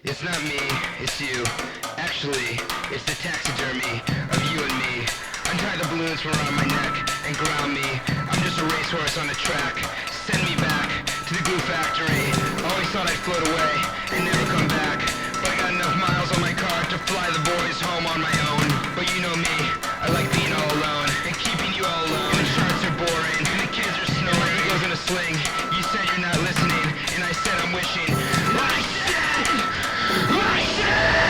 It's not me, it's you. Actually, it's the taxidermy of you and me. Untie the balloons from around my neck and ground me. I'm just a racehorse on the track. Send me back to the glue factory. Always thought I'd float away and never come back. But I got enough miles on my car to fly the boys home on my